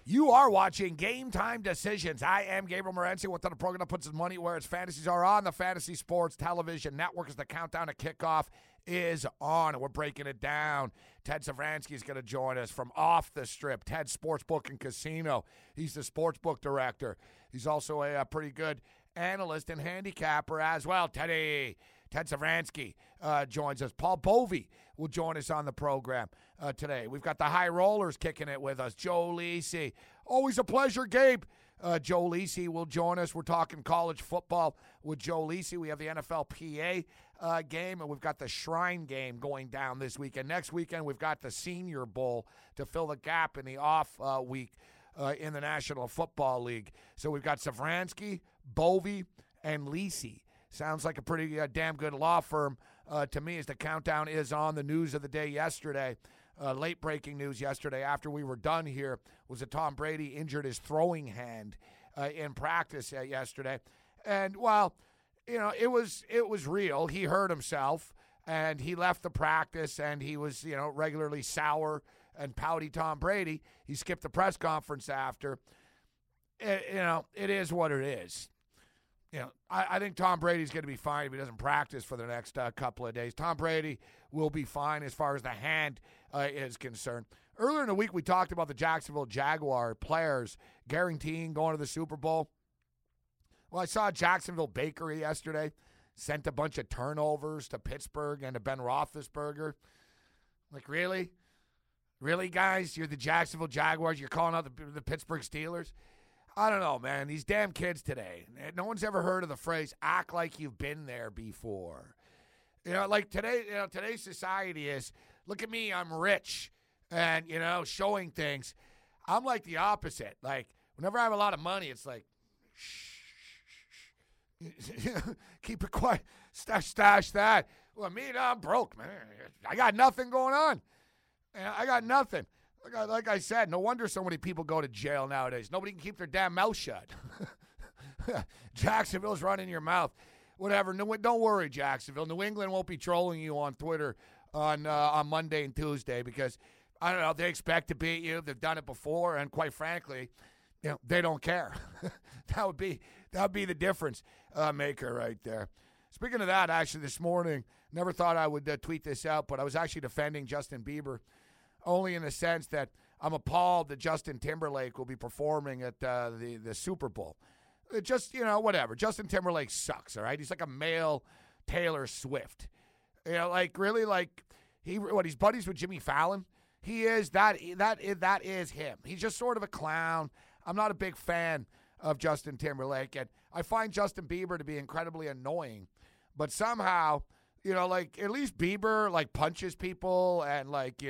You are watching Game Time Decisions. I am Gabriel Morency with the program that puts his money where its fantasies are on the Fantasy Sports Television Network as the countdown to kickoff is on, and we're breaking it down. Ted Savransky is going to join us from Off the Strip, Ted's Sportsbook and Casino. He's the sportsbook director. He's also a pretty good analyst and handicapper as well. Ted Savransky joins us. Paul Bovey will join us on the program today. We've got the High Rollers kicking it with us. Joe Lisi. Always a pleasure, Gabe. Joe Lisi will join us. We're talking college football with Joe Lisi. We have the NFLPA game, and we've got the Shrine game going down this weekend. Next weekend, we've got the Senior Bowl to fill the gap in the off week in the National Football League. So we've got Savransky, Bovey, and Lisi. Sounds like a pretty damn good law firm to me as the countdown is on. The news of the day yesterday, late breaking news yesterday after we were done here, was that Tom Brady injured his throwing hand in practice yesterday. And, well, you know, it was real. He hurt himself, and he left the practice, and he was, you know, regularly sour and pouty Tom Brady. He skipped the press conference after. It is what it is. You know, I think Tom Brady's going to be fine if he doesn't practice for the next couple of days. Tom Brady will be fine as far as the hand is concerned. Earlier in the week, we talked about the Jacksonville Jaguar players guaranteeing going to the Super Bowl. Well, I saw Jacksonville Bakery yesterday sent a bunch of turnovers to Pittsburgh and to Ben Roethlisberger. Like, really? Really, guys? You're the Jacksonville Jaguars. You're calling out the Pittsburgh Steelers? I don't know, man. These damn kids today. No one's ever heard of the phrase, act like you've been there before. You know, like today, today's society is, look at me, I'm rich. And, you know, showing things. I'm like the opposite. Like, whenever I have a lot of money, it's like, shh. Keep it quiet. Stash that. Well, me, I'm broke, man. I got nothing going on. I got nothing. Like I said, no wonder so many people go to jail nowadays. Nobody can keep their damn mouth shut. Jacksonville's running your mouth. Whatever. No, don't worry, Jacksonville. New England won't be trolling you on Twitter on Monday and Tuesday because, I don't know, they expect to beat you. They've done it before, and quite frankly, you know, they don't care. that would be the difference maker right there. Speaking of that, actually, this morning, never thought I would tweet this out, but I was actually defending Justin Bieber. Only in the sense that I'm appalled that Justin Timberlake will be performing at the Super Bowl. It just, you know, whatever. Justin Timberlake sucks, all right? He's like a male Taylor Swift. You know, like, really, like, he's buddies with Jimmy Fallon? He is, that is him. He's just sort of a clown. I'm not a big fan of Justin Timberlake, and I find Justin Bieber to be incredibly annoying. But somehow, you know, like, at least Bieber, like, punches people and, like,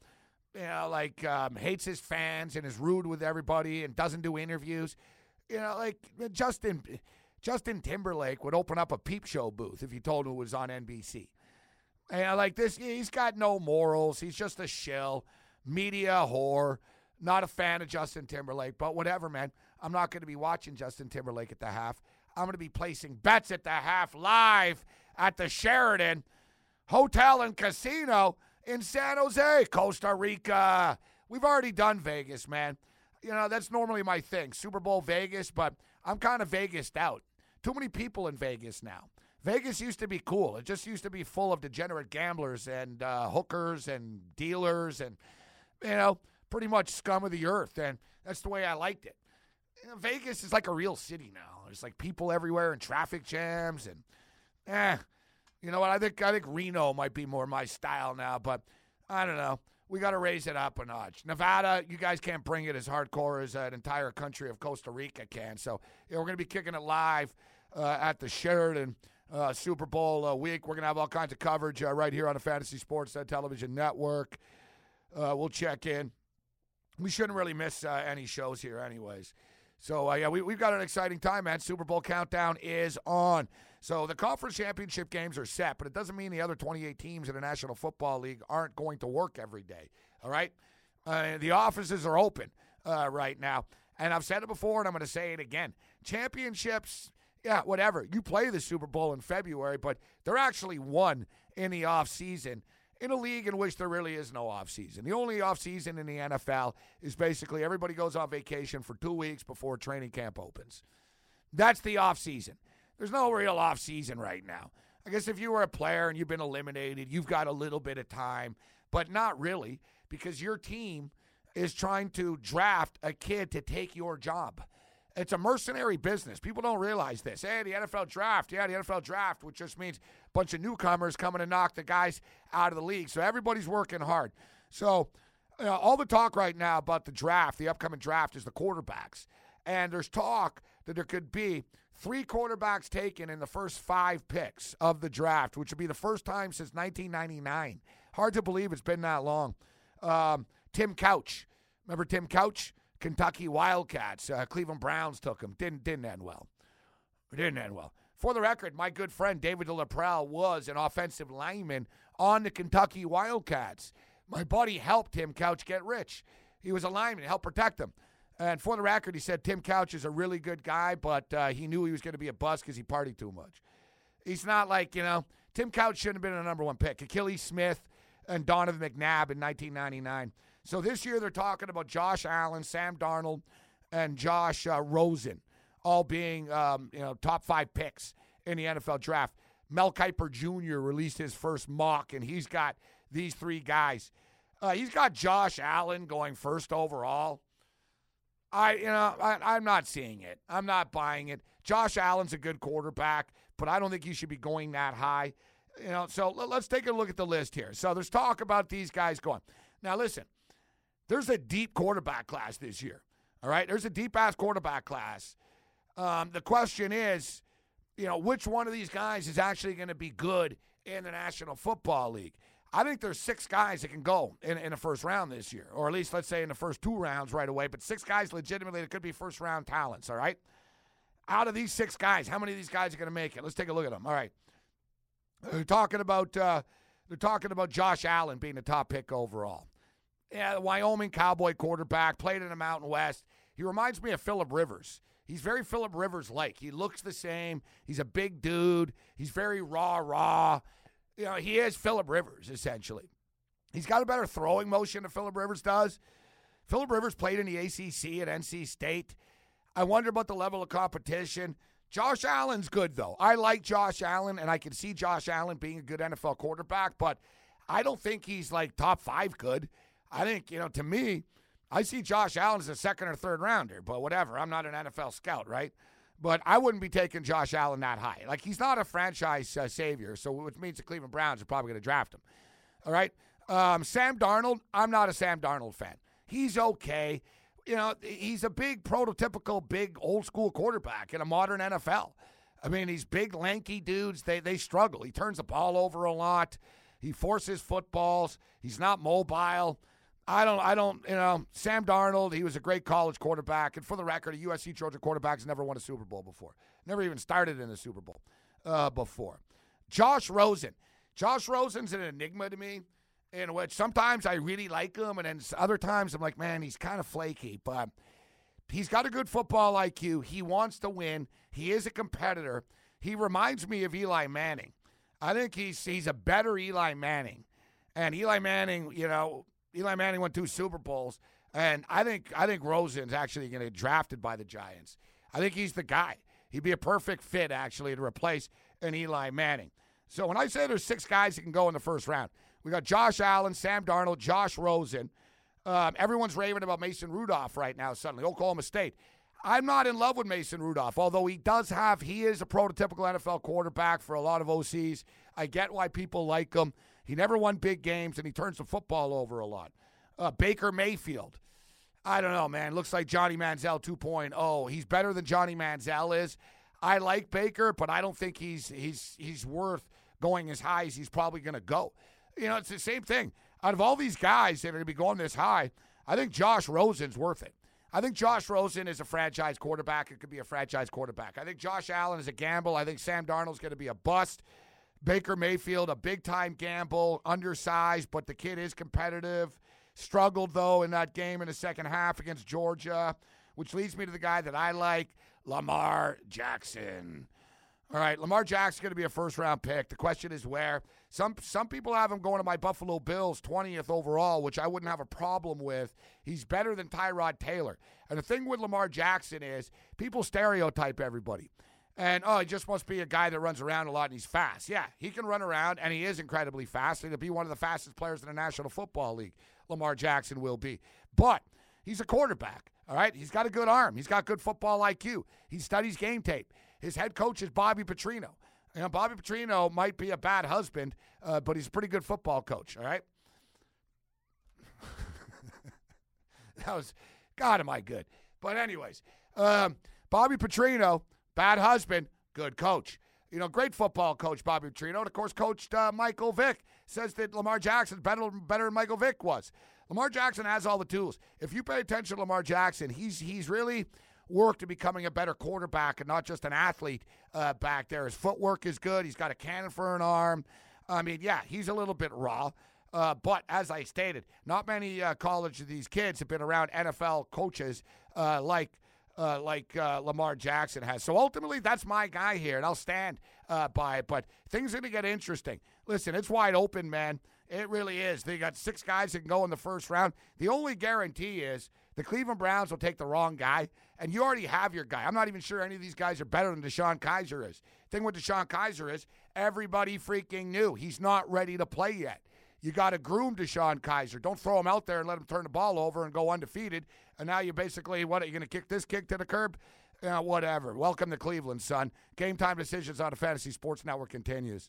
hates his fans and is rude with everybody and doesn't do interviews. You know, like Justin Timberlake would open up a peep show booth if you told him it was on NBC. And like this, he's got no morals. He's just a shill, media whore. Not a fan of Justin Timberlake, but whatever, man. I'm not going to be watching Justin Timberlake at the half. I'm going to be placing bets at the half live at the Sheraton Hotel and Casino in San Jose, Costa Rica. We've already done Vegas, man. You know, that's normally my thing, Super Bowl Vegas, but I'm kind of Vegased out. Too many people in Vegas now. Vegas used to be cool. It just used to be full of degenerate gamblers and hookers and dealers and, you know, pretty much scum of the earth, and that's the way I liked it. You know, Vegas is like a real city now. There's like people everywhere and traffic jams and, you know what? I think Reno might be more my style now, but I don't know. We got to raise it up a notch. Nevada, you guys can't bring it as hardcore as an entire country of Costa Rica can. So we're going to be kicking it live at the Sheraton Super Bowl week. We're going to have all kinds of coverage right here on the Fantasy Sports Television Network. We'll check in. We shouldn't really miss any shows here anyways. So, we've got an exciting time, man. Super Bowl countdown is on. So the conference championship games are set, but it doesn't mean the other 28 teams in the National Football League aren't going to work every day, all right? The offices are open right now. And I've said it before, and I'm going to say it again. Championships, yeah, whatever. You play the Super Bowl in February, but they're actually won in the offseason. in a league in which there really is no offseason. The only offseason in the NFL is basically everybody goes on vacation for 2 weeks before training camp opens. That's the offseason. There's no real offseason right now. I guess if you were a player and you've been eliminated, you've got a little bit of time, but not really, because your team is trying to draft a kid to take your job. It's a mercenary business. People don't realize this. Hey, the NFL draft. Yeah, the NFL draft, which just means a bunch of newcomers coming to knock the guys out of the league. So everybody's working hard. So all the talk right now about the draft, the upcoming draft, is the quarterbacks. And there's talk that there could be 3 quarterbacks taken in the first 5 picks of the draft, which would be the first time since 1999. Hard to believe it's been that long. Tim Couch. Remember Tim Couch? Kentucky Wildcats. Cleveland Browns took him. Didn't end well. For the record, my good friend David DeLaPrelle was an offensive lineman on the Kentucky Wildcats. My buddy helped Tim Couch get rich. He was a lineman, helped protect him. And for the record, he said Tim Couch is a really good guy, but he knew he was going to be a bust because he partied too much. He's not like, Tim Couch shouldn't have been a number 1 pick. Achilles Smith and Donovan McNabb in 1999. So this year they're talking about Josh Allen, Sam Darnold, and Josh Rosen all being top 5 picks in the NFL draft. Mel Kiper Jr. released his first mock, and he's got these 3 guys. He's got Josh Allen going first overall. I'm not seeing it. I'm not buying it. Josh Allen's a good quarterback, but I don't think he should be going that high. So let's take a look at the list here. So there's talk about these guys going. Now listen. There's a deep quarterback class this year, all right? There's a deep-ass quarterback class. The question is, which one of these guys is actually going to be good in the National Football League? I think there's 6 guys that can go in the first round this year, or at least let's say in the first 2 rounds right away, but 6 guys legitimately that could be first-round talents, all right? Out of these 6 guys, how many of these guys are going to make it? Let's take a look at them. All right. They're talking about Josh Allen being the top pick overall. Yeah, the Wyoming Cowboy quarterback, played in the Mountain West. He reminds me of Phillip Rivers. He's very Phillip Rivers-like. He looks the same. He's a big dude. He's very raw. He is Phillip Rivers, essentially. He's got a better throwing motion than Phillip Rivers does. Phillip Rivers played in the ACC at NC State. I wonder about the level of competition. Josh Allen's good, though. I like Josh Allen, and I can see Josh Allen being a good NFL quarterback, but I don't think he's like top 5 good. I think, to me, I see Josh Allen as a 2nd or 3rd rounder, but whatever. I'm not an NFL scout, right? But I wouldn't be taking Josh Allen that high. Like, he's not a franchise savior, so which means the Cleveland Browns are probably going to draft him. All right? Sam Darnold, I'm not a Sam Darnold fan. He's okay. He's a big, prototypical, big, old-school quarterback in a modern NFL. I mean, these big, lanky dudes, they struggle. He turns the ball over a lot. He forces footballs. He's not mobile. I don't, Sam Darnold, he was a great college quarterback. And for the record, a USC Trojan quarterback has never won a Super Bowl before. Never even started in a Super Bowl before. Josh Rosen. Josh Rosen's an enigma to me, in which sometimes I really like him, and then other times I'm like, man, he's kind of flaky. But he's got a good football IQ. He wants to win. He is a competitor. He reminds me of Eli Manning. I think he's a better Eli Manning. And Eli Manning, Eli Manning won 2 Super Bowls, and I think Rosen's actually going to get drafted by the Giants. I think he's the guy. He'd be a perfect fit, actually, to replace an Eli Manning. So when I say there's 6 guys that can go in the first round, we got Josh Allen, Sam Darnold, Josh Rosen. Everyone's raving about Mason Rudolph right now suddenly, Oklahoma State. I'm not in love with Mason Rudolph, although he is a prototypical NFL quarterback for a lot of OCs. I get why people like him. He never won big games, and he turns the football over a lot. Baker Mayfield. I don't know, man. Looks like Johnny Manziel 2.0. He's better than Johnny Manziel is. I like Baker, but I don't think he's worth going as high as he's probably going to go. It's the same thing. Out of all these guys that are going to be going this high, I think Josh Rosen's worth it. I think Josh Rosen is a franchise quarterback. It could be a franchise quarterback. I think Josh Allen is a gamble. I think Sam Darnold's going to be a bust. Baker Mayfield, a big-time gamble, undersized, but the kid is competitive. Struggled, though, in that game in the second half against Georgia, which leads me to the guy that I like, Lamar Jackson. All right, Lamar Jackson's going to be a first-round pick. The question is where. Some people have him going to my Buffalo Bills, 20th overall, which I wouldn't have a problem with. He's better than Tyrod Taylor. And the thing with Lamar Jackson is people stereotype everybody. And, he just must be a guy that runs around a lot and he's fast. Yeah, he can run around, and he is incredibly fast. He'll be one of the fastest players in the National Football League, Lamar Jackson will be. But he's a quarterback, all right? He's got a good arm. He's got good football IQ. He studies game tape. His head coach is Bobby Petrino. You know, Bobby Petrino might be a bad husband, but he's a pretty good football coach, all right? God, am I good. But anyways, Bobby Petrino, bad husband, good coach. You know, great football coach, Bobby Petrino. And, of course, coached Michael Vick. Says that Lamar Jackson's better than Michael Vick was. Lamar Jackson has all the tools. If you pay attention to Lamar Jackson, he's really worked to becoming a better quarterback and not just an athlete back there. His footwork is good. He's got a cannon for an arm. I mean, yeah, he's a little bit raw. But as I stated, not many college of these kids have been around NFL coaches like Lamar Jackson has. So ultimately, that's my guy here, and I'll stand by it. But things are going to get interesting. Listen, it's wide open, man. It really is. They got 6 guys that can go in the first round. The only guarantee is the Cleveland Browns will take the wrong guy, and you already have your guy. I'm not even sure any of these guys are better than DeShone Kizer is. The thing with DeShone Kizer is everybody freaking knew he's not ready to play yet. You got to groom DeShone Kizer. Don't throw him out there and let him turn the ball over and go undefeated. And now you basically, what, are you going to kick this kick to the curb? Whatever. Welcome to Cleveland, son. Game Time Decisions on the Fantasy Sports Network continues.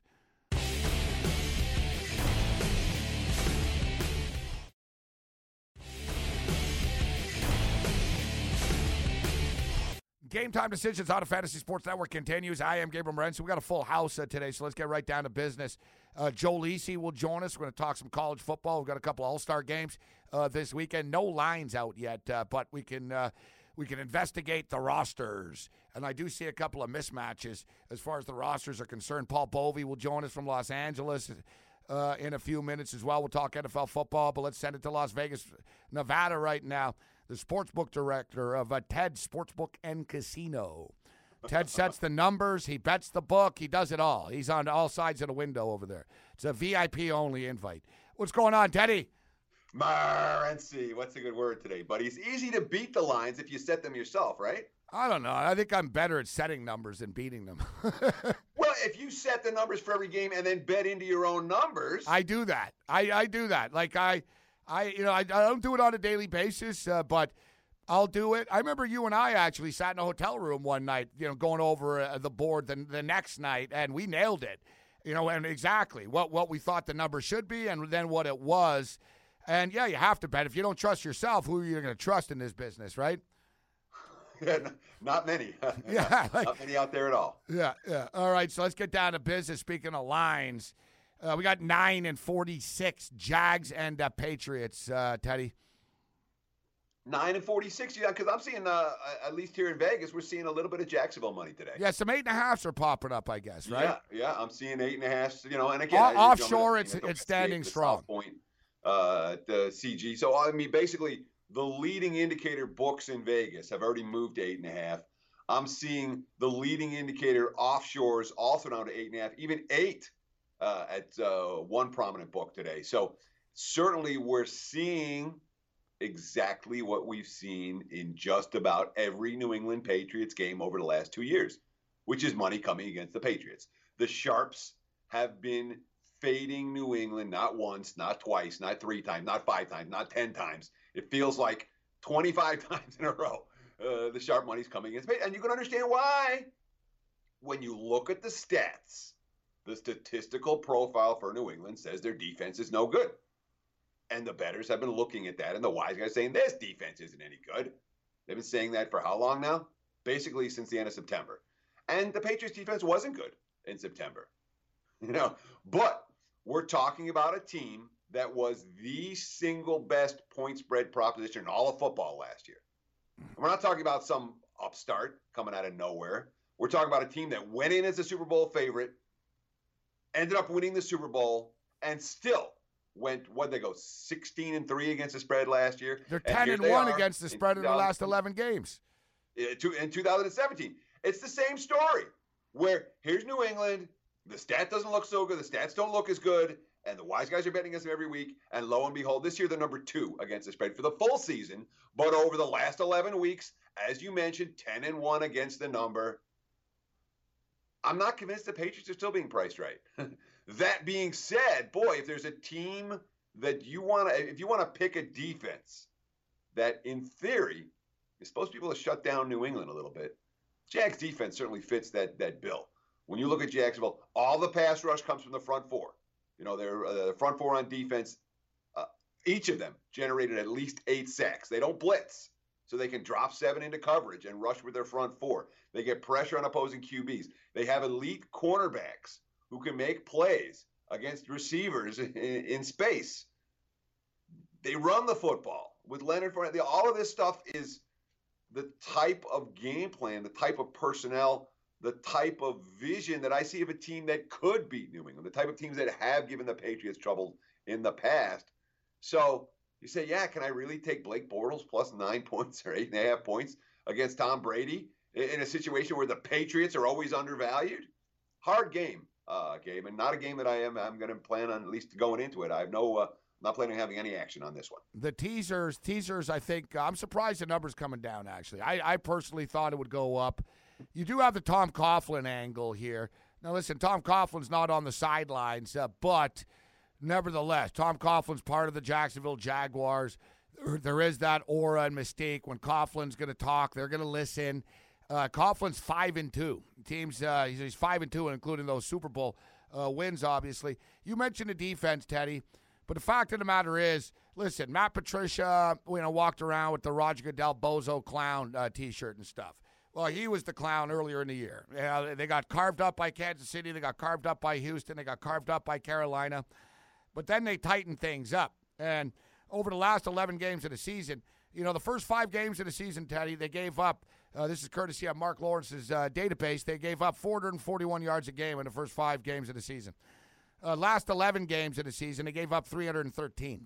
Game Time Decisions on the Fantasy Sports Network continues. I am Gabriel Morency. We got a full house today, so let's get right down to business. Joe Lisi will join us. We're going to talk some college football. We've got a couple All-Star games this weekend. No lines out yet, but we can investigate the rosters. And I do see a couple of mismatches as far as the rosters are concerned. Paul Bovey will join us from Los Angeles in a few minutes as well. We'll talk NFL football, but let's send it to Las Vegas, Nevada right now. The sportsbook director of TED Sportsbook and Casino. Ted sets the numbers. He bets the book. He does it all. He's on all sides of the window over there. It's a VIP-only invite. What's going on, Teddy? Morency. What's a good word today, buddy? It's easy to beat the lines if you set them yourself, right? I don't know. I think I'm better at setting numbers than beating them. Well, if you set the numbers for every game and then bet into your own numbers. I do that. I do that. Like I don't do it on a daily basis, but I'll do it. I remember you and I actually sat in a hotel room one night, going over the board the next night, and we nailed it, and exactly what we thought the number should be and then what it was. And, yeah, you have to bet. If you don't trust yourself, who are you going to trust in this business, right? Yeah, not many. Yeah, not many out there at all. Yeah. All right, so let's get down to business. Speaking of lines, we got 9-46, Jags and Patriots, Teddy. 9-46, yeah, because I'm seeing, at least here in Vegas, we're seeing a little bit of Jacksonville money today. Yeah, some 8.5s are popping up, I guess, right? Yeah, I'm seeing 8.5, and again. Offshore, it's standing strong. South Point, the CG. So, I mean, basically, the leading indicator books in Vegas have already moved to 8.5. I'm seeing the leading indicator offshores also down to 8.5, even 8 at one prominent book today. So, certainly we're seeing exactly what we've seen in just about every New England Patriots game over the last 2 years, which is money coming against the Patriots. The Sharps have been fading New England not once, not twice, not 3 times, not 5 times, not 10 times. It feels like 25 times in a row. The sharp money's coming against Patriots. And you can understand why. When you look at the stats, the statistical profile for New England says their defense is no good. And the bettors have been looking at that, and the wise guys saying this defense isn't any good. They've been saying that for how long now? Basically since the end of September. And the Patriots defense wasn't good in September. But we're talking about a team that was the single best point spread proposition in all of football last year. And we're not talking about some upstart coming out of nowhere. We're talking about a team that went in as a Super Bowl favorite, ended up winning the Super Bowl, and still what'd they go, 16-3 against the spread last year? They're 10-1 against the spread in the last 11 games. In 2017. It's the same story. where here's New England, the stat doesn't look so good, the stats don't look as good, and the wise guys are betting against them every week, and lo and behold, this year they're number 2 against the spread for the full season, but over the last 11 weeks, as you mentioned, 10-1 against the number. I'm not convinced the Patriots are still being priced right. That being said, boy, if there's a team that if you want to pick a defense that in theory is supposed to be able to shut down New England a little bit, Jags defense certainly fits that bill. When you look at Jacksonville, all the pass rush comes from the front four. You know, their front four on defense, each of them generated at least 8 sacks. They don't blitz, so they can drop 7 into coverage and rush with their front four. They get pressure on opposing QBs. They have elite cornerbacks who can make plays against receivers in space. They run the football with Leonard Fournette. All of this stuff is the type of game plan, the type of personnel, the type of vision that I see of a team that could beat New England, the type of teams that have given the Patriots trouble in the past. So you say, yeah, can I really take Blake Bortles plus 9 points or 8.5 points against Tom Brady in a situation where the Patriots are always undervalued? Hard game, Gabe, and not a game that I'm going to plan on at least going into it. I have not planning on having any action on this one. The teasers, I think, I'm surprised the number's coming down, actually. I personally thought it would go up. You do have the Tom Coughlin angle here. Now, listen, Tom Coughlin's not on the sidelines, but nevertheless, Tom Coughlin's part of the Jacksonville Jaguars. There is that aura and mystique. When Coughlin's going to talk, they're going to listen. Coughlin's 5-2. Teams, he's 5-2, including those Super Bowl wins, obviously. You mentioned the defense, Teddy. But the fact of the matter is, listen, Matt Patricia, walked around with the Roger Goodell Bozo Clown T-shirt and stuff. Well, he was the clown earlier in the year. They got carved up by Kansas City. They got carved up by Houston. They got carved up by Carolina. But then they tightened things up. And over the last 11 games of the season, the first 5 games of the season, Teddy, they gave up, this is courtesy of Mark Lawrence's database, they gave up 441 yards a game in the first 5 games of the season. Last 11 games of the season, they gave up 313.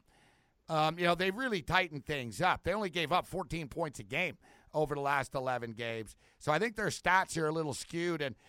They really tightened things up. They only gave up 14 points a game over the last 11 games. So I think their stats here are a little skewed. And,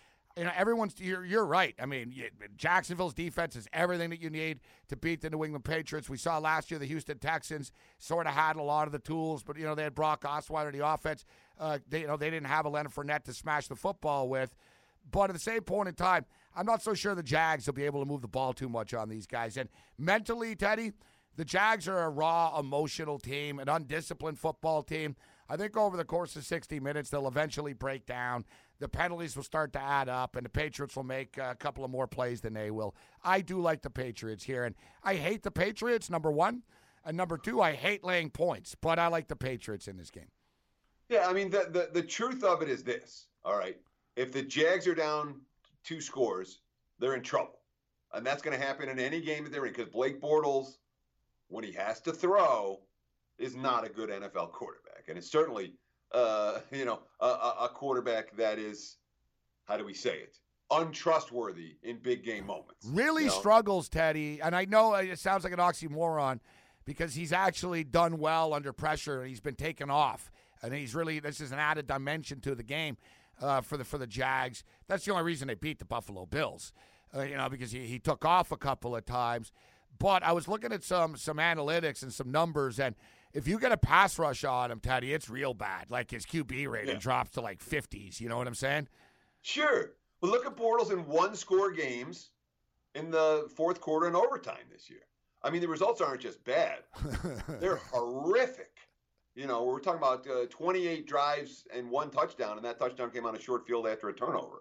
you're right. I mean, Jacksonville's defense is everything that you need to beat the New England Patriots. We saw last year the Houston Texans sort of had a lot of the tools, but, they had Brock Osweiler in the offense. They didn't have a Leonard Fournette to smash the football with. But at the same point in time, I'm not so sure the Jags will be able to move the ball too much on these guys. And mentally, Teddy, the Jags are a raw, emotional team, an undisciplined football team. I think over the course of 60 minutes, they'll eventually break down. The penalties will start to add up, and the Patriots will make a couple of more plays than they will. I do like the Patriots here, and I hate the Patriots, number one. And number two, I hate laying points, but I like the Patriots in this game. Yeah, I mean, the truth of it is this, all right? If the Jags are down 2 scores, they're in trouble. And that's going to happen in any game that they're in because Blake Bortles, when he has to throw, is not a good NFL quarterback. And it's certainly, a quarterback that is, how do we say it, untrustworthy in big game moments. Really struggles, Teddy. And I know it sounds like an oxymoron because he's actually done well under pressure and he's been taken off. And this is an added dimension to the game. For the Jags. That's the only reason they beat the Buffalo Bills, because he took off a couple of times. But I was looking at some analytics and some numbers, and if you get a pass rush on him, Teddy, it's real bad. Like his QB rating drops to like 50s. You know what I'm saying? Sure. Well, look at Bortles in 1-score games in the fourth quarter and overtime this year. I mean, the results aren't just bad. They're horrific. We're talking about 28 drives and 1 touchdown, and that touchdown came on a short field after a turnover.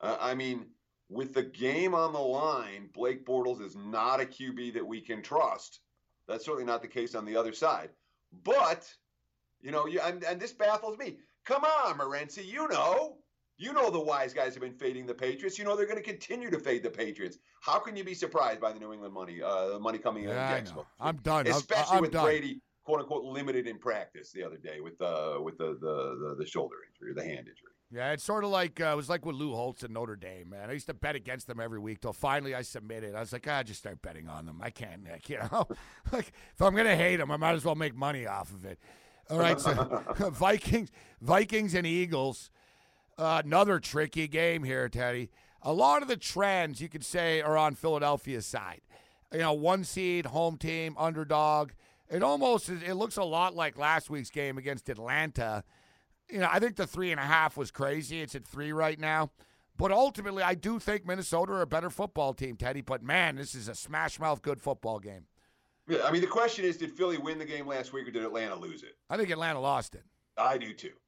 With the game on the line, Blake Bortles is not a QB that we can trust. That's certainly not the case on the other side. But, and this baffles me. Come on, Morency, you know the wise guys have been fading the Patriots. They're going to continue to fade the Patriots. How can you be surprised by the New England money coming in Jacksonville? I'm done. Especially I'm with done. Brady, quote unquote, limited in practice the other day with the shoulder injury, the hand injury. Yeah, it's sort of like it was like with Lou Holtz and Notre Dame, man. I used to bet against them every week till finally I submitted. I was like, I just start betting on them. I can't, Nick. Like if I'm gonna hate them, I might as well make money off of it. All right, so Vikings and Eagles. Another tricky game here, Teddy. A lot of the trends you could say are on Philadelphia's side. You know, 1 seed, home team, underdog. It looks a lot like last week's game against Atlanta. You know, I think the 3.5 was crazy. It's at 3 right now. But ultimately, I do think Minnesota are a better football team, Teddy. But, man, this is a smash-mouth good football game. Yeah, I mean, the question is, did Philly win the game last week or did Atlanta lose it? I think Atlanta lost it. I do, too.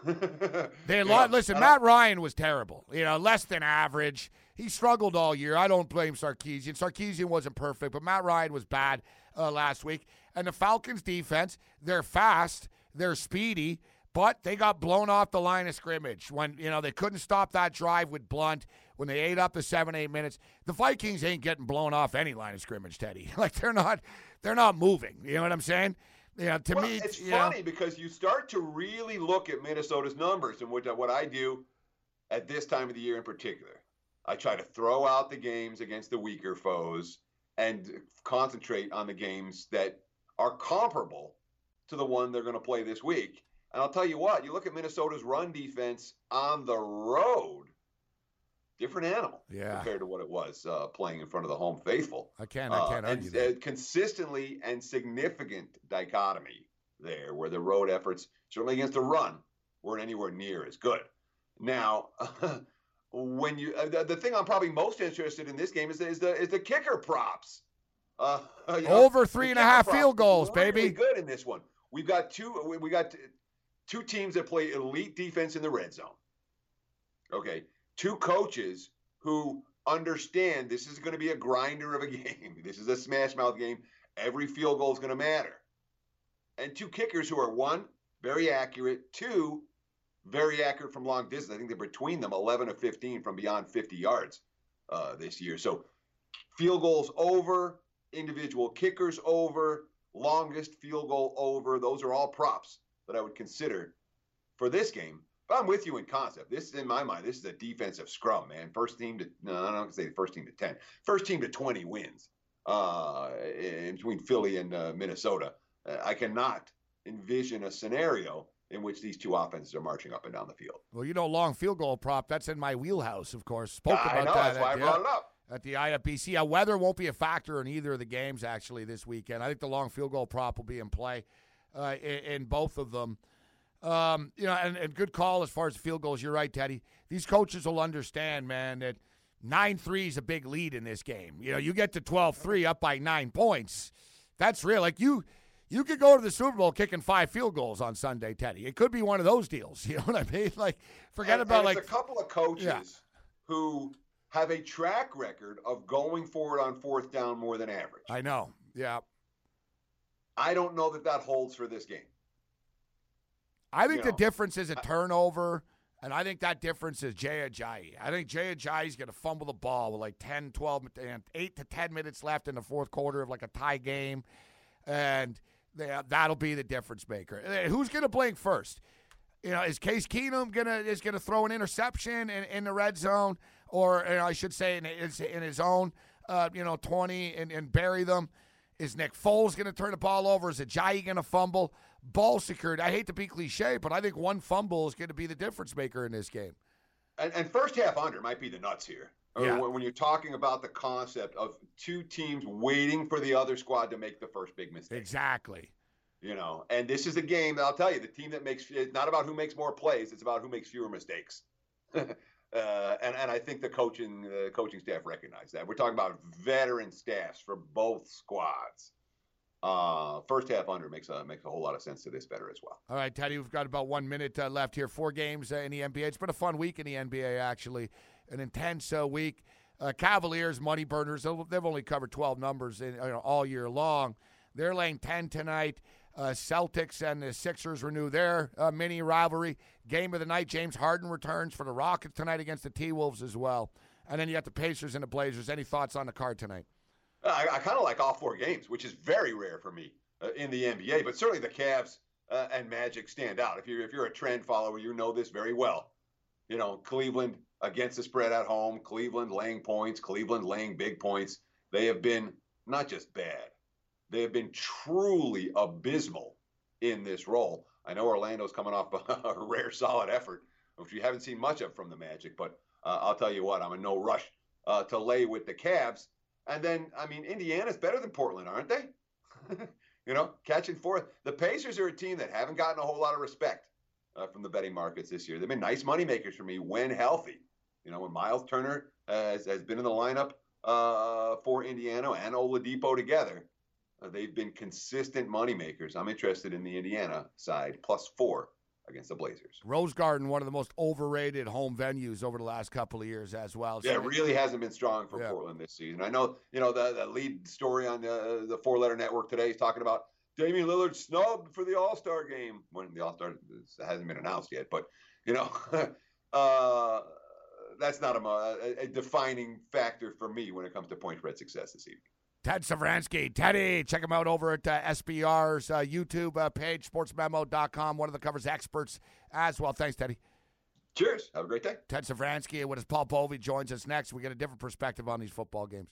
Listen, Matt Ryan was terrible. You know, less than average. He struggled all year. I don't blame Sarkisian. Sarkisian wasn't perfect, but Matt Ryan was bad last week. And the Falcons' defense, they're fast, they're speedy, but they got blown off the line of scrimmage when, you know, they couldn't stop that drive with Blunt when they ate up the 7-8 minutes. The Vikings ain't getting blown off any line of scrimmage, Teddy. Like, they're not moving. You know what I'm saying? You know, to me, it's funny because you start to really look at Minnesota's numbers, and what I do at this time of the year in particular, I try to throw out the games against the weaker foes and concentrate on the games that are comparable to the one they're going to play this week. And I'll tell you what, you look at Minnesota's run defense on the road, different animal compared to what it was playing in front of the home faithful. I can't argue that. Consistently and significant dichotomy there, where the road efforts, certainly against the run, weren't anywhere near as good. Now, when you the thing I'm probably most interested in this game is the kicker props. Over 3.5 field goals, really baby. Good in this one. We got two teams that play elite defense in the red zone. Okay. 2 coaches who understand this is going to be a grinder of a game. This is a smash mouth game. Every field goal is going to matter. And 2 kickers who are, 1, very accurate, 2, very accurate from long distance. I think they're between them 11 of 15 from beyond 50 yards this year. So field goals over, individual kickers over, longest field goal over. Those are all props that I would consider for this game. But I'm with you in concept. This is, in my mind, this is a defensive scrum, man. First team to, no, I don't want to say first team to 10. First team to 20 wins in between Philly and Minnesota. I cannot envision a scenario in which these 2 offenses are marching up and down the field. Well, you know, long field goal prop, that's in my wheelhouse, of course. Spoke about I know, that. that's why I brought it up. At the IFBC. Weather won't be a factor in either of the games, actually, this weekend. I think the long field goal prop will be in play in both of them. You know, and good call as far as field goals. You're right, Teddy. These coaches will understand, man, that 9-3 is a big lead in this game. You know, you get to 12-3 up by 9 points. That's real. Like, you could go to the Super Bowl kicking 5 field goals on Sunday, Teddy. It could be one of those deals. You know what I mean? Like, forget about, like, a couple of coaches who have a track record of going for it on 4th down more than average. I know. Yeah. I don't know that holds for this game. I think the difference is a turnover, and I think that difference is Jay Ajayi. I think Jay Ajayi is going to fumble the ball with like 10, 12, and 8 to 10 minutes left in the fourth quarter of like a tie game, and that'll be the difference maker. Who's going to blink first? You know, is Case Keenum gonna throw an interception in the red zone, or I should say in his own 20 and bury them? Is Nick Foles going to turn the ball over? Is Ajayi going to fumble? Ball security. I hate to be cliche, but I think one fumble is going to be the difference maker in this game. And first half under might be the nuts here. Yeah. When you're talking about the concept of 2 teams waiting for the other squad to make the first big mistake. Exactly. You know, and this is a game that I'll tell you, the team that it's not about who makes more plays, it's about who makes fewer mistakes. And I think the coaching staff recognize that. We're talking about veteran staffs for both squads. First half under makes a whole lot of sense to this better as well. All right, Teddy, we've got about 1 minute left here. 4 games in the NBA. It's been a fun week in the NBA, actually. An intense week. Cavaliers, money burners, they've only covered 12 numbers all year long. They're laying 10 tonight. Celtics and the Sixers renew their mini rivalry. Game of the night, James Harden returns for the Rockets tonight against the T-Wolves as well. And then you got the Pacers and the Blazers. Any thoughts on the card tonight? I kind of like all 4 games, which is very rare for me in the NBA. But certainly the Cavs and Magic stand out. If you're a trend follower, you know this very well. You know, Cleveland against the spread at home, Cleveland laying points, Cleveland laying big points. They have been not just bad, they have been truly abysmal in this role. I know Orlando's coming off a rare solid effort which we haven't seen much of from the Magic. But I'll tell you what, I'm in no rush to lay with the Cavs. And then, I mean, Indiana's better than Portland, aren't they? Catching fourth. The Pacers are a team that haven't gotten a whole lot of respect from the betting markets this year. They've been nice money makers for me when healthy. When Miles Turner has been in the lineup for Indiana and Oladipo together, they've been consistent money makers. I'm interested in the Indiana side, +4 against the Blazers. Rose Garden, one of the most overrated home venues over the last couple of years as well. So yeah, it really hasn't been strong for Portland this season. I know, the lead story on the Four Letter Network today is talking about Damian Lillard snubbed for the All-Star game when the All-Star hasn't been announced yet. But, that's not a defining factor for me when it comes to point spread success this evening. Ted Savransky. Teddy, check him out over at SBR's YouTube page, sportsmemo.com, one of the covers experts as well. Thanks, Teddy. Cheers. Have a great day. Ted Savransky, with his Paul Povey, joins us next. We get a different perspective on these football games.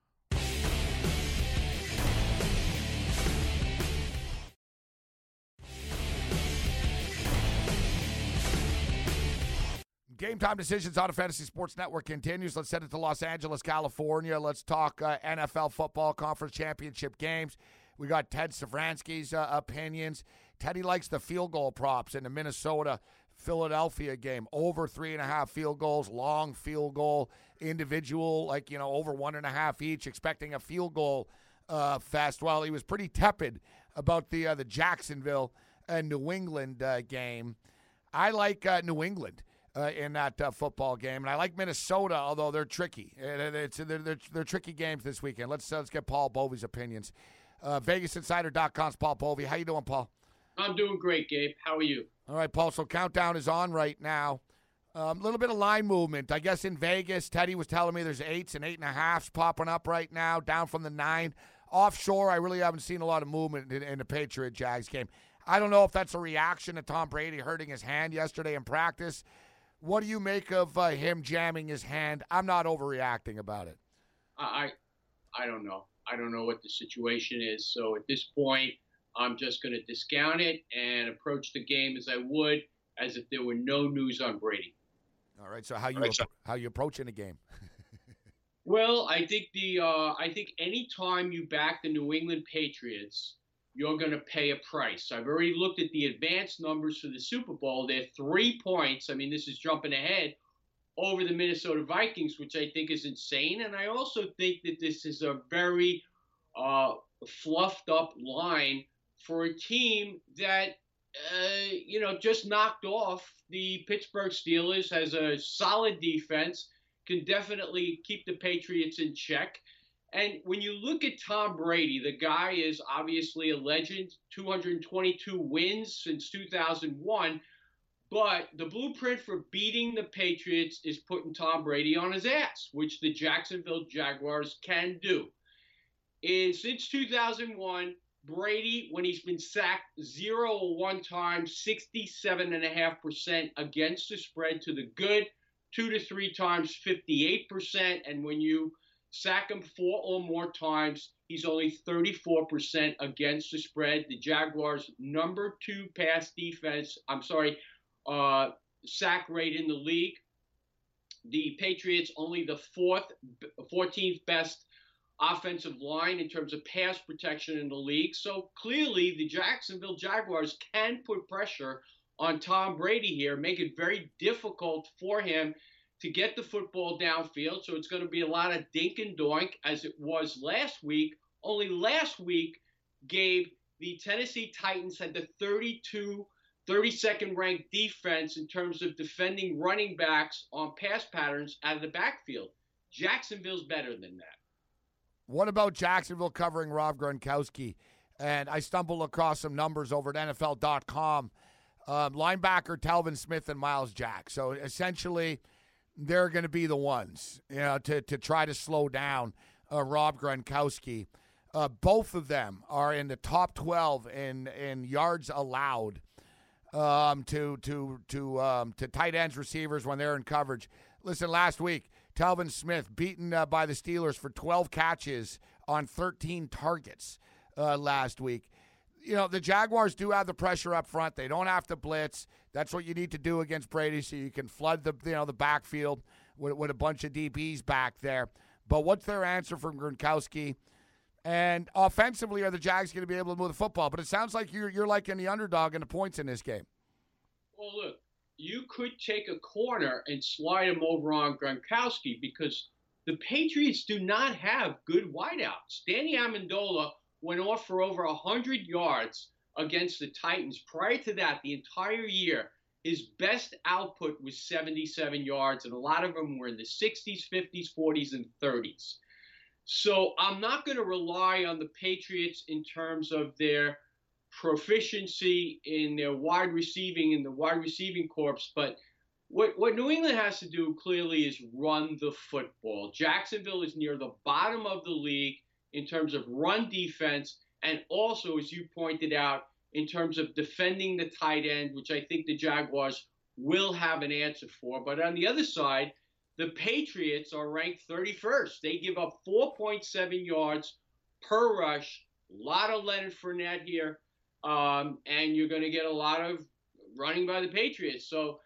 Game Time Decisions on the Fantasy Sports Network continues. Let's send it to Los Angeles, California. Let's talk NFL football conference championship games. We got Ted Savransky's opinions. Teddy likes the field goal props in the Minnesota-Philadelphia game. Over 3.5 field goals, long field goal, individual, over 1.5 each, expecting a field goal fest. Well, he was pretty tepid about the Jacksonville and New England game. I like New England in that football game, and I like Minnesota, although they're tricky. They're tricky games this weekend. Let's get Paul Povey's opinions. VegasInsider.com's Paul Povey. How you doing, Paul? I'm doing great, Gabe. How are you? All right, Paul. So countdown is on right now. A little bit of line movement. I guess in Vegas, Teddy was telling me there's 8s and 8.5s popping up right now, down from the 9. Offshore, I really haven't seen a lot of movement in the Patriot-Jags game. I don't know if that's a reaction to Tom Brady hurting his hand yesterday in practice. What do you make of him jamming his hand? I'm not overreacting about it. I don't know. I don't know what the situation is. So at this point, I'm just going to discount it and approach the game as I would as if there were no news on Brady. All right. So how you approaching the game? Well, I think any time you back the New England Patriots, you're going to pay a price. I've already looked at the advanced numbers for the Super Bowl. They're 3 points. I mean, this is jumping ahead over the Minnesota Vikings, which I think is insane. And I also think that this is a very fluffed up line for a team that, just knocked off the Pittsburgh Steelers, has a solid defense, can definitely keep the Patriots in check. And when you look at Tom Brady, the guy is obviously a legend, 222 wins since 2001. But the blueprint for beating the Patriots is putting Tom Brady on his ass, which the Jacksonville Jaguars can do. Since 2001, Brady, when he's been sacked 0 or 1 time, 67.5% against the spread to the good, 2 to 3 times, 58%. And when you sack him 4 or more times, he's only 34% against the spread. The Jaguars' number 2 pass defense, sack rate in the league. The Patriots only the 14th best offensive line in terms of pass protection in the league. So clearly the Jacksonville Jaguars can put pressure on Tom Brady here, make it very difficult for him to get the football downfield. So it's going to be a lot of dink and doink as it was last week. Only last week, Gabe, the Tennessee Titans had the 32nd ranked defense in terms of defending running backs on pass patterns out of the backfield. Jacksonville's better than that. What about Jacksonville covering Rob Gronkowski? And I stumbled across some numbers over at NFL.com. Linebacker Telvin Smith and Miles Jack. So essentially, they're going to be the ones, to try to slow down Rob Gronkowski. Both of them are in the top 12 in yards allowed to tight ends, receivers when they're in coverage. Listen, last week, Telvin Smith beaten by the Steelers for 12 catches on 13 targets last week. the Jaguars do have the pressure up front. They don't have to blitz. That's what you need to do against Brady, so you can flood the backfield with a bunch of DBs back there. But what's their answer from Gronkowski? And offensively, are the Jags going to be able to move the football? But it sounds like you're liking the underdog in the points in this game. Well, look, you could take a corner and slide him over on Gronkowski because the Patriots do not have good wideouts. Danny Amendola went off for over 100 yards against the Titans. Prior to that, the entire year, his best output was 77 yards, and a lot of them were in the 60s, 50s, 40s, and 30s. So I'm not going to rely on the Patriots in terms of their proficiency in their wide receiving corps, but what New England has to do clearly is run the football. Jacksonville is near the bottom of the league in terms of run defense, and also, as you pointed out, in terms of defending the tight end, which I think the Jaguars will have an answer for. But on the other side, the Patriots are ranked 31st. They give up 4.7 yards per rush. A lot of Leonard Fournette here, and you're going to get a lot of running by the Patriots. So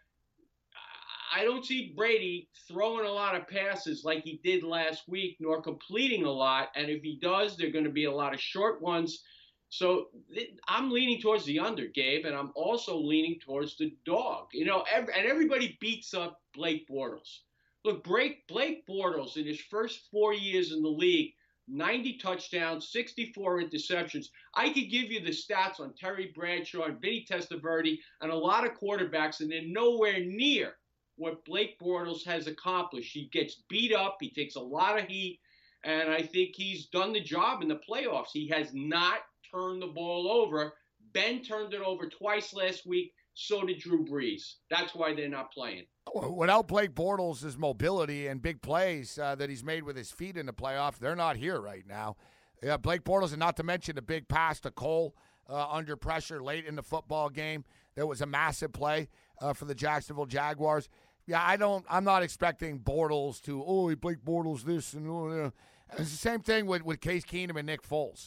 I don't see Brady throwing a lot of passes like he did last week, nor completing a lot. And if he does, there are going to be a lot of short ones. So I'm leaning towards the under, Gabe, and I'm also leaning towards the dog. And everybody beats up Blake Bortles. Look, Blake Bortles, in his first 4 years in the league, 90 touchdowns, 64 interceptions. I could give you the stats on Terry Bradshaw and Vinny Testaverde and a lot of quarterbacks, and they're nowhere near what Blake Bortles has accomplished. He gets beat up. He takes a lot of heat, and I think he's done the job in the playoffs. He has not turned the ball over. Ben turned it over twice last week. So did Drew Brees. That's why they're not playing. Without Blake Bortles' mobility and big plays that he's made with his feet in the playoffs, they're not here right now. Yeah, Blake Bortles, and not to mention the big pass to Cole under pressure late in the football game. There was a massive play for the Jacksonville Jaguars. Yeah, I'm not expecting Bortles to, Blake Bortles this and It's the same thing with Case Keenum and Nick Foles.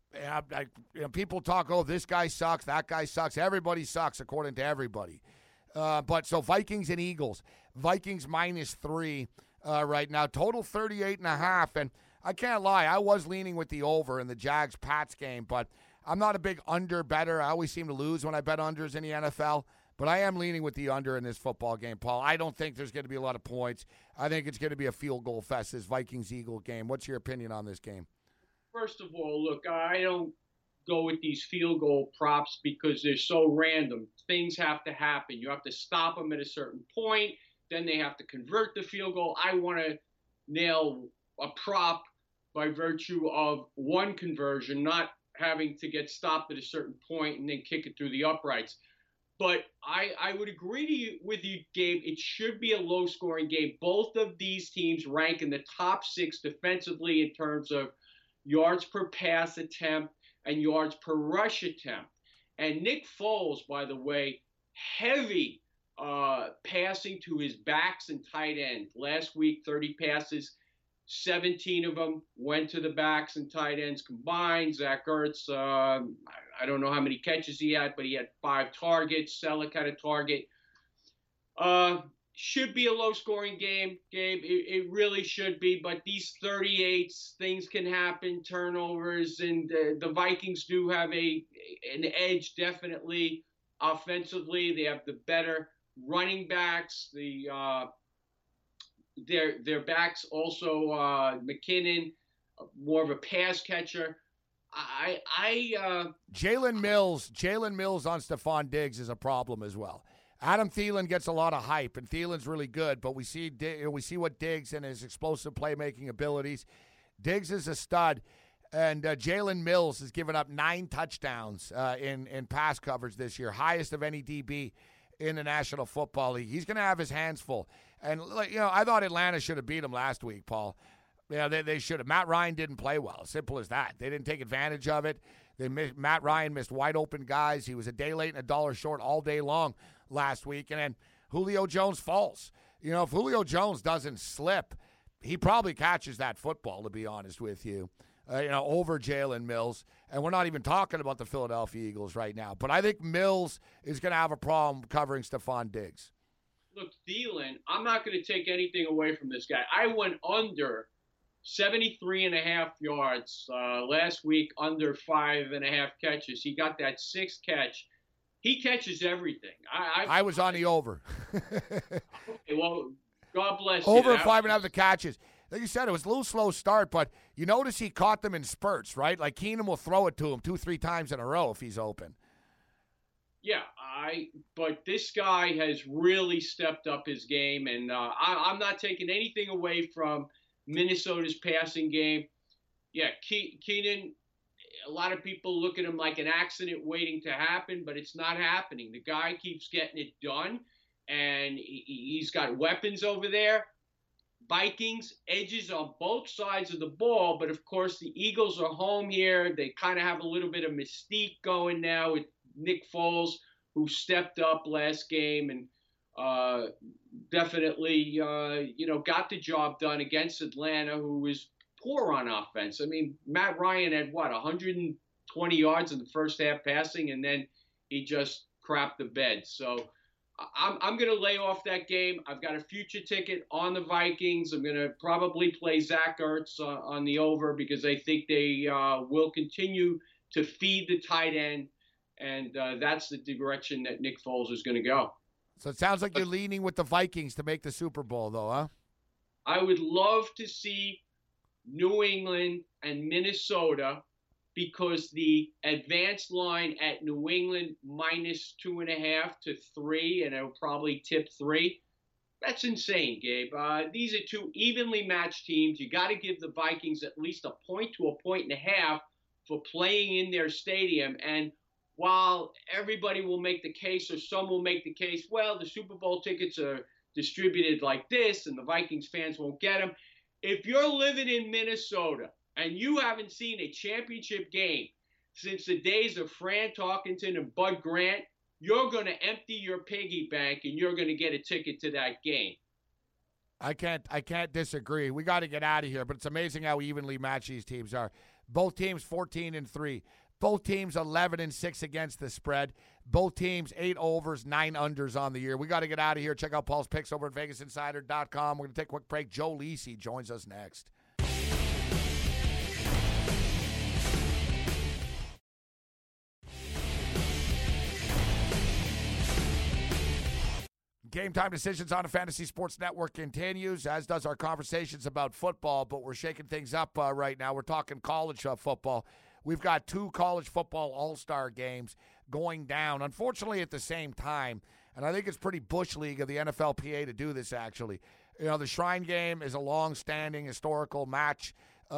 People talk, this guy sucks, that guy sucks. Everybody sucks according to everybody. But so Vikings and Eagles. Vikings -3 right now. Total 38.5. And I can't lie, I was leaning with the over in the Jags-Pats game, but I'm not a big under better. I always seem to lose when I bet unders in the NFL. But I am leaning with the under in this football game, Paul. I don't think there's going to be a lot of points. I think it's going to be a field goal fest, this Vikings-Eagle game. What's your opinion on this game? First of all, look, I don't go with these field goal props because they're so random. Things have to happen. You have to stop them at a certain point. Then they have to convert the field goal. I want to nail a prop by virtue of one conversion, not having to get stopped at a certain point and then kick it through the uprights. But I would agree with you, Gabe. It should be a low-scoring game. Both of these teams rank in the top 6 defensively in terms of yards per pass attempt and yards per rush attempt. And Nick Foles, by the way, heavy passing to his backs and tight end. Last week, 30 passes, 17 of them went to the backs and tight ends combined. Zach Ertz, I don't know how many catches he had, but he had 5 targets. Selleck had a target. Should be a low-scoring game, Gabe. It really should be. But these 38s, things can happen, turnovers, and the Vikings do have an edge, definitely, offensively. They have the better running backs. Their backs also, McKinnon, more of a pass catcher. Jalen Mills on Stephon Diggs is a problem as well. Adam Thielen gets a lot of hype, and Thielen's really good, but we see what Diggs and his explosive playmaking abilities. Diggs is a stud, and Jalen Mills has given up 9 touchdowns in pass coverage this year, highest of any DB in the National Football League. He's going to have his hands full. And, I thought Atlanta should have beat him last week, Paul. They should have. Matt Ryan didn't play well. Simple as that. They didn't take advantage of it. Matt Ryan missed wide-open guys. He was a day late and a dollar short all day long last week. And then Julio Jones falls. If Julio Jones doesn't slip, he probably catches that football, to be honest with you. over Jalen Mills. And we're not even talking about the Philadelphia Eagles right now. But I think Mills is going to have a problem covering Stephon Diggs. Look, Thielen, I'm not going to take anything away from this guy. I went under 73.5 yards last week, under 5.5 catches. He got that sixth catch. He catches everything. I was on the over. Okay, well, God bless you. Over 5.5 the catches. Like you said, it was a little slow start, but you notice he caught them in spurts, right? Like Keenum will throw it to him 2-3 times in a row if he's open. Yeah, but this guy has really stepped up his game, and I'm not taking anything away from Minnesota's passing game. Yeah, Keenan, a lot of people look at him like an accident waiting to happen, but it's not happening. The guy keeps getting it done, and he's got weapons over there. Vikings, edges on both sides of the ball, but of course the Eagles are home here. They kind of have a little bit of mystique going now with Nick Foles, who stepped up last game and definitely, got the job done against Atlanta, who was poor on offense. I mean, Matt Ryan had, 120 yards in the first half passing, and then he just crapped the bed. So I'm going to lay off that game. I've got a future ticket on the Vikings. I'm going to probably play Zach Ertz on the over because I think they will continue to feed the tight end, and that's the direction that Nick Foles is going to go. So it sounds like you're leaning with the Vikings to make the Super Bowl, though, huh? I would love to see New England and Minnesota because the advanced line at New England -2.5 to 3, and it'll probably tip 3. That's insane, Gabe. These are two evenly matched teams. You got to give the Vikings at least a point to a point and a half for playing in their stadium. And while everybody will make the case, or some will make the case, well, the Super Bowl tickets are distributed like this and the Vikings fans won't get them. If you're living in Minnesota and you haven't seen a championship game since the days of Fran Tarkenton and Bud Grant, you're going to empty your piggy bank and you're going to get a ticket to that game. I can't disagree. We got to get out of here, but it's amazing how evenly matched these teams are. Both teams 14-3. Both teams 11-6 against the spread. Both teams 8 overs, 9 unders on the year. We got to get out of here. Check out Paul's picks over at VegasInsider.com. We're going to take a quick break. Joe Lisi joins us next. Game Time Decisions on the Fantasy Sports Network continues, as does our conversations about football, but we're shaking things up right now. We're talking college football. We've got 2 college football all-star games going down, unfortunately at the same time, and I think it's pretty bush league of the NFLPA to do this, actually. You know, the Shrine Game is a long-standing historical match.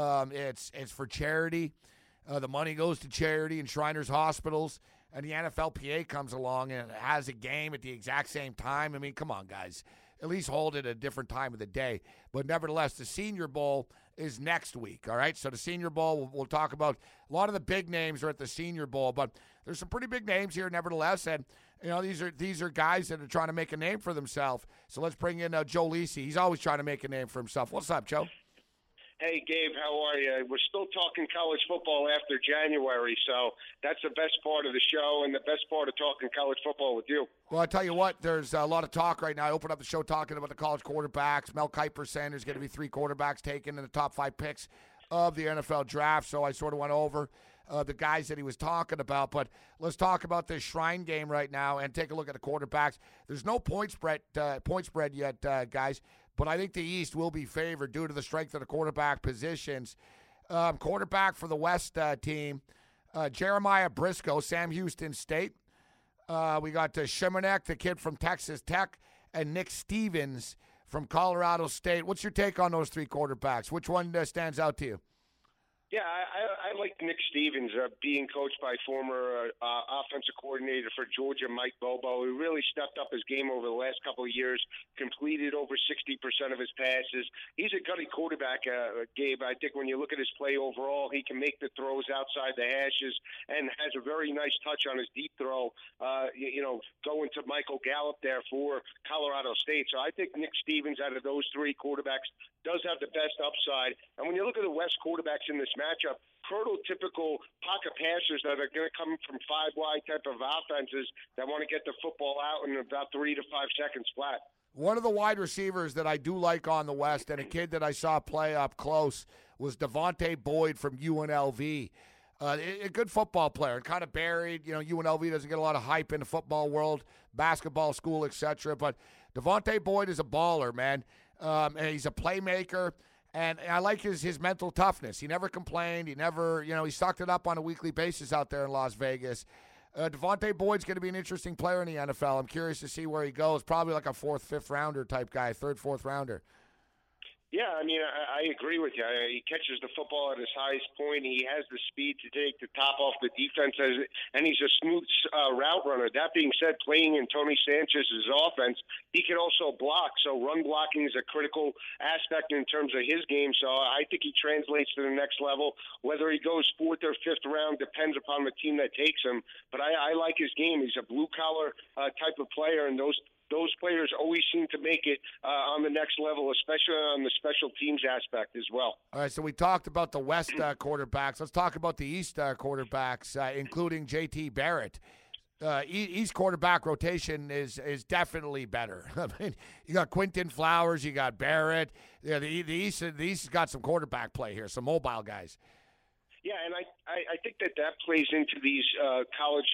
It's for charity. The money goes to charity and Shriners Hospitals. And the NFLPA comes along and has a game at the exact same time. I mean, come on, guys. At least hold it at a different time of the day. But nevertheless, the Senior Bowl is next week, all right? So the Senior Bowl, we'll talk about. A lot of the big names are at the Senior Bowl, but there's some pretty big names here nevertheless. And, you know, these are guys that are trying to make a name for themselves. So let's bring in Joe Lisi. He's always trying to make a name for himself. What's up, Joe? Hey, Gabe, how are you? We're still talking college football after January, so that's the best part of the show and the best part of talking college football with you. Well, I tell you what, there's a lot of talk right now. I opened up the show talking about the college quarterbacks. Mel Kiper saying there's going to be 3 quarterbacks taken in the top 5 picks of the NFL draft, so I sort of went over the guys that he was talking about. But let's talk about this Shrine Game right now and take a look at the quarterbacks. There's no point spread yet, guys. But I think the East will be favored due to the strength of the quarterback positions. Quarterback for the West team, Jeremiah Briscoe, Sam Houston State. We got Shimonek, the kid from Texas Tech, and Nick Stevens from Colorado State. What's your take on those 3 quarterbacks? Which one stands out to you? Yeah, I like Nick Stevens, being coached by former offensive coordinator for Georgia, Mike Bobo. He really stepped up his game over the last couple of years, completed over 60% of his passes. He's a gutty quarterback, Gabe. I think when you look at his play overall, he can make the throws outside the hashes and has a very nice touch on his deep throw, going to Michael Gallup there for Colorado State. So I think Nick Stevens, out of those 3 quarterbacks, does have the best upside. And when you look at the West quarterbacks in this matchup, prototypical pocket passers that are going to come from 5 wide type of offenses that want to get the football out in about 3 to 5 seconds flat. One of the wide receivers that I do like on the West, and a kid that I saw play up close, was Devontae Boyd from UNLV. A good football player, kind of buried. You know, UNLV doesn't get a lot of hype in the football world, basketball school, etc. But Devontae Boyd is a baller, man. And he's a playmaker. And I like his mental toughness. He never complained. He never, he sucked it up on a weekly basis out there in Las Vegas. Devontae Boyd's going to be an interesting player in the NFL. I'm curious to see where he goes. Probably like a 4th, 5th rounder type guy, 3rd, 4th rounder. Yeah, I mean, I agree with you. He catches the football at his highest point. He has the speed to take the top off the defense, and he's a smooth route runner. That being said, playing in Tony Sanchez's offense, he can also block. So run blocking is a critical aspect in terms of his game. So I think he translates to the next level. Whether he goes 4th or 5th round depends upon the team that takes him. But I like his game. He's a blue-collar type of player, and those players always seem to make it on the next level, especially on the special teams aspect as well. All right, so we talked about the West quarterbacks. Let's talk about the East quarterbacks, including J.T. Barrett. East quarterback rotation is definitely better. I mean, you got Quinton Flowers, you got Barrett. Yeah, the East has got some quarterback play here, some mobile guys. Yeah, and I think that plays into these college,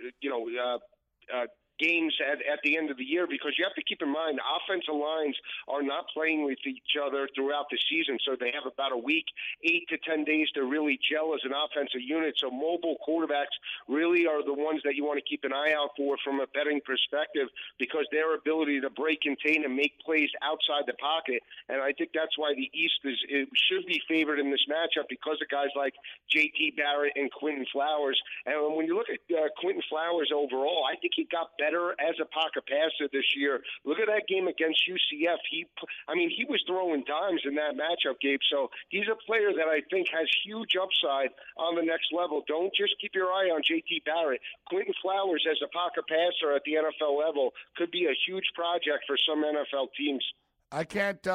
games at the end of the year, because you have to keep in mind offensive lines are not playing with each other throughout the season, so they have about a week, 8 to 10 days to really gel as an offensive unit. So mobile quarterbacks really are the ones that you want to keep an eye out for from a betting perspective, because their ability to break, contain, and make plays outside the pocket. And I think that's why the East should be favored in this matchup, because of guys like J.T. Barrett and Quinton Flowers. And when you look at Quinton Flowers overall, I think he got better as a pocket passer this year. Look at that game against UCF. He was throwing dimes in that matchup, Gabe. So he's a player that I think has huge upside on the next level. Don't just keep your eye on J.T. Barrett. Quinton Flowers as a pocket passer at the NFL level could be a huge project for some NFL teams. I can't,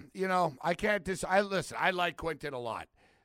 listen, I like Quinton a lot.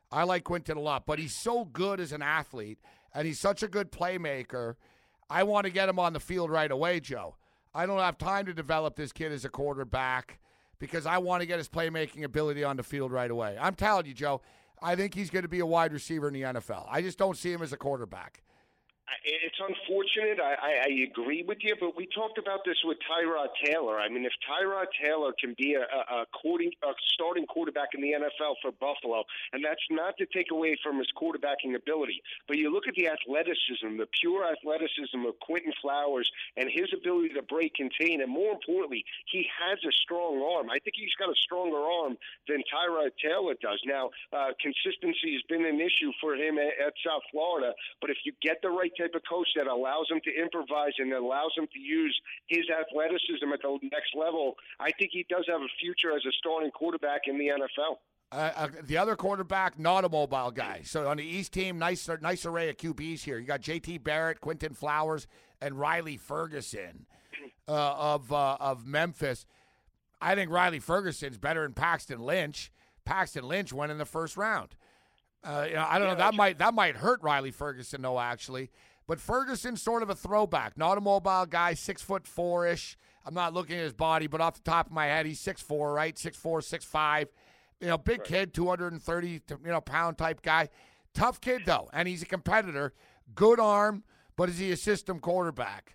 But he's so good as an athlete, and he's such a good playmaker. I want to get him on the field right away, Joe. I don't have time to develop this kid as a quarterback because I want to get his playmaking ability on the field right away. I'm telling you, Joe, I think he's going to be a wide receiver in the NFL. I just don't see him as a quarterback. It's unfortunate. I agree with you, but we talked about this with Tyrod Taylor. I mean, if Tyrod Taylor can be a starting quarterback in the NFL for Buffalo, and that's not to take away from his quarterbacking ability, but you look at the athleticism, the pure athleticism of Quinton Flowers and his ability to break, contain, and more importantly, he has a strong arm. I think he's got a stronger arm than Tyrod Taylor does. Now, consistency has been an issue for him at South Florida, but if you get the right type of coach that allows him to improvise and allows him to use his athleticism at the next level, I think he does have a future as a starting quarterback in the NFL. The other quarterback, not a mobile guy. So on the East team, nice array of QBs here. You got J.T. Barrett, Quinton Flowers, and Riley Ferguson of Memphis. I think Riley Ferguson's better than Paxton Lynch. Paxton Lynch went in the first round. I don't know. That might hurt Riley Ferguson, though, actually. But Ferguson's sort of a throwback, not a mobile guy, 6'4" I'm not looking at his body, but off the top of my head, he's 6'4", right? 6'4", 6'5". Big kid, 230 pound type guy. Tough kid though, and he's a competitor. Good arm, but is he a system quarterback?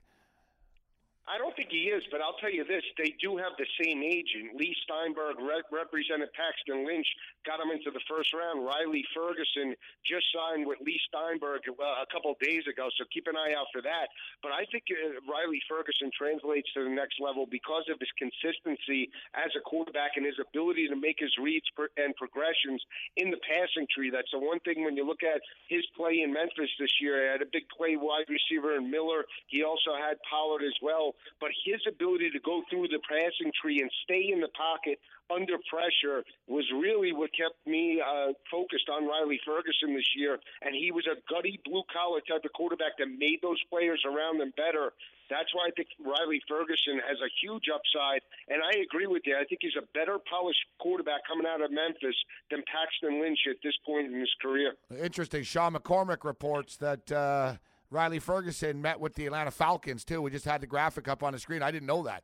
I don't think he is, but I'll tell you this. They do have the same agent. Lee Steinberg represented Paxton Lynch, got him into the first round. Riley Ferguson just signed with Lee Steinberg a couple days ago, so keep an eye out for that. But I think Riley Ferguson translates to the next level because of his consistency as a quarterback and his ability to make his reads and progressions in the passing tree. That's the one thing when you look at his play in Memphis this year. He had a big play wide receiver in Miller. He also had Pollard as well. but his ability to go through the passing tree and stay in the pocket under pressure was really what kept me focused on Riley Ferguson this year. And he was a gutty, blue-collar type of quarterback that made those players around him better. That's why I think Riley Ferguson has a huge upside. And I agree with you. I think he's a better polished quarterback coming out of Memphis than Paxton Lynch at this point in his career. Interesting. Sean McCormick reports that Riley Ferguson met with the Atlanta Falcons, too. We just had the graphic up on the screen. I didn't know that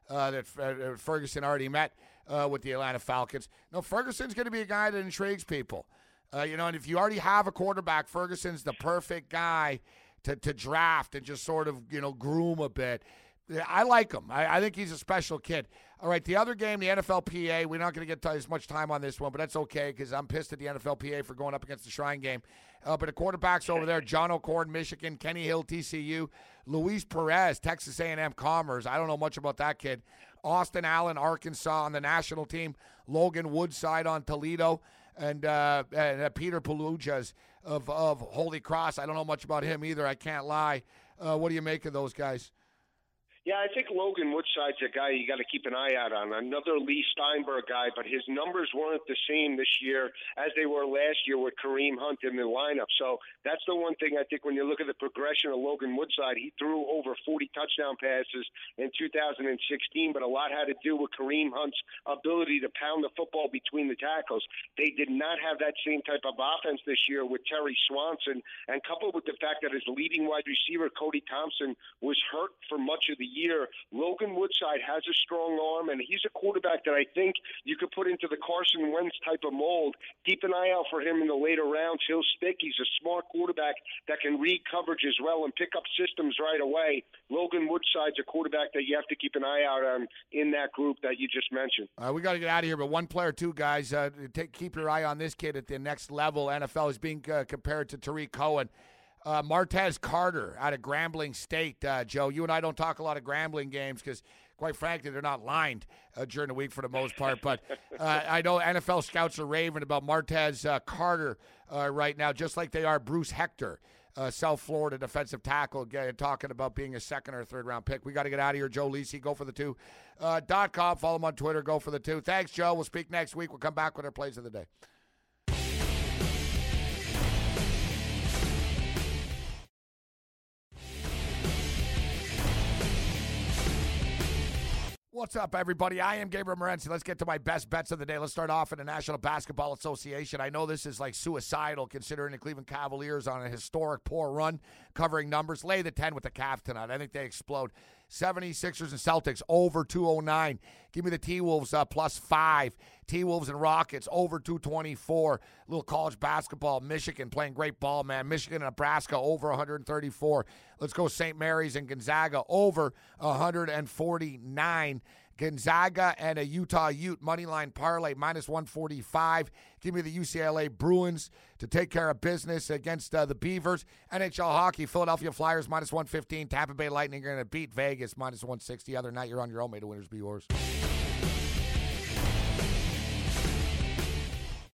Ferguson already met with the Atlanta Falcons. No, Ferguson's going to be a guy that intrigues people. And if you already have a quarterback, Ferguson's the perfect guy to draft and just sort of, groom a bit. I like him. I think he's a special kid. All right, the other game, the NFLPA, we're not going to get as much time on this one, but that's okay because I'm pissed at the NFLPA for going up against the Shrine game. But the quarterbacks over there, John O'Corn, Michigan, Kenny Hill, TCU, Luis Perez, Texas A&M Commerce. I don't know much about that kid. Austin Allen, Arkansas on the national team. Logan Woodside on Toledo. And Peter Pelujas of Holy Cross. I don't know much about him either. I can't lie. What do you make of those guys? Yeah, I think Logan Woodside's a guy you got to keep an eye out on. Another Lee Steinberg guy, but his numbers weren't the same this year as they were last year with Kareem Hunt in the lineup. So that's the one thing I think when you look at the progression of Logan Woodside, he threw over 40 touchdown passes in 2016, but a lot had to do with Kareem Hunt's ability to pound the football between the tackles. They did not have that same type of offense this year with Terry Swanson, and coupled with the fact that his leading wide receiver, Cody Thompson, was hurt for much of the year. Logan Woodside has a strong arm, and he's a quarterback that I think you could put into the Carson Wentz type of mold. Keep an eye out for him in the later rounds. He'll stick. He's a smart quarterback that can read coverage as well and pick up systems right away. Logan Woodside's a quarterback that you have to keep an eye out on in that group that you just mentioned. We got to get out of here, but one player, too, guys. Keep your eye on this kid at the next level. NFL is being compared to Tariq Cohen. Martez Carter out of Grambling State. Joe, you and I don't talk a lot of Grambling games because, quite frankly, they're not lined during the week for the most part. But I know NFL scouts are raving about Martez Carter right now, just like they are Bruce Hector, South Florida defensive tackle, talking about being a second or third round pick. We got to get out of here. Joe Lisi, go for the two.com. Follow him on Twitter, go for the two. Thanks, Joe. We'll speak next week. We'll come back with our plays of the day. What's up, everybody? I am Gabriel Morency. Let's get to my best bets of the day. Let's start off in the National Basketball Association. I know this is like suicidal considering the Cleveland Cavaliers on a historic poor run covering numbers. Lay the 10 with the Cavs tonight. I think they explode. 76ers and Celtics over 209. Give me the T-Wolves plus 5. T-Wolves and Rockets over 224. Little college basketball. Michigan playing great ball, man. Michigan and Nebraska over 134. Let's go St. Mary's and Gonzaga over 149. Gonzaga and a Utah Ute moneyline parlay minus 145. Give me the UCLA Bruins to take care of business against the Beavers. NHL hockey, Philadelphia Flyers minus 115. Tampa Bay Lightning are going to beat Vegas minus 160. Other night, you're on your own. May the winners be yours.